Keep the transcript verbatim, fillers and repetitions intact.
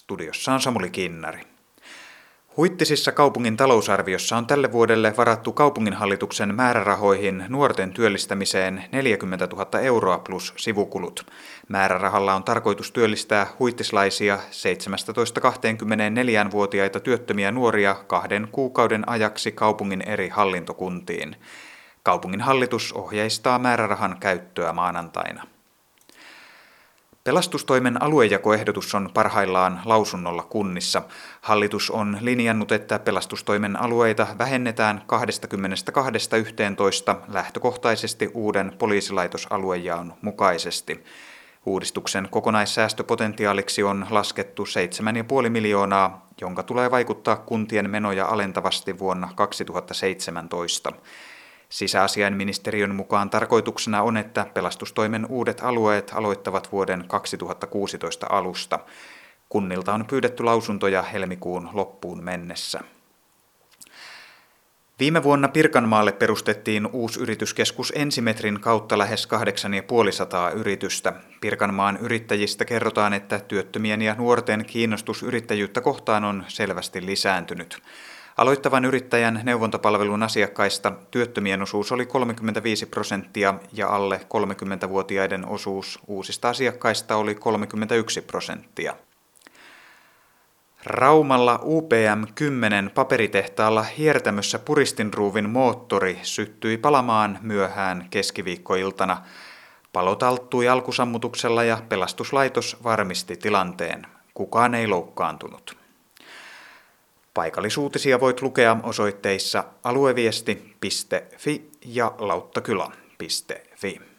Studiossa on Samuli Kinnari. Huittisissa kaupungin talousarviossa on tälle vuodelle varattu kaupunginhallituksen määrärahoihin nuorten työllistämiseen neljäkymmentätuhatta euroa plus sivukulut. Määrärahalla on tarkoitus työllistää huittislaisia seitsemäntoista–kaksikymmentäneljä-vuotiaita työttömiä nuoria kahden kuukauden ajaksi kaupungin eri hallintokuntiin. Kaupunginhallitus ohjeistaa määrärahan käyttöä maanantaina. Pelastustoimen aluejakoehdotus on parhaillaan lausunnolla kunnissa. Hallitus on linjannut, että pelastustoimen alueita vähennetään kaksikymmentäkaksi yhteentoista lähtökohtaisesti uuden poliisilaitosaluejaon mukaisesti. Uudistuksen kokonaissäästöpotentiaaliksi on laskettu seitsemän pilkku viisi miljoonaa, jonka tulee vaikuttaa kuntien menoja alentavasti vuonna kaksituhattaseitsemäntoista. Sisäasiainministeriön mukaan tarkoituksena on, että pelastustoimen uudet alueet aloittavat vuoden kaksituhattakuusitoista alusta. Kunnilta on pyydetty lausuntoja helmikuun loppuun mennessä. Viime vuonna Pirkanmaalle perustettiin uusi yrityskeskus Ensimetrin kautta lähes kahdeksansataaviisikymmentä yritystä. Pirkanmaan yrittäjistä kerrotaan, että työttömien ja nuorten kiinnostus yrittäjyyttä kohtaan on selvästi lisääntynyt. Aloittavan yrittäjän neuvontapalvelun asiakkaista työttömien osuus oli kolmekymmentäviisi prosenttia ja alle kolmekymmentävuotiaiden osuus uusista asiakkaista oli kolmekymmentäyksi prosenttia. Raumalla U P M kymmenen paperitehtaalla hiertämössä puristinruuvin moottori syttyi palamaan myöhään keskiviikkoiltana. Palo talttui alkusammutuksella ja pelastuslaitos varmisti tilanteen. Kukaan ei loukkaantunut. Paikallisuutisia voit lukea osoitteissa alueviesti piste fi ja lauttakyla piste fi.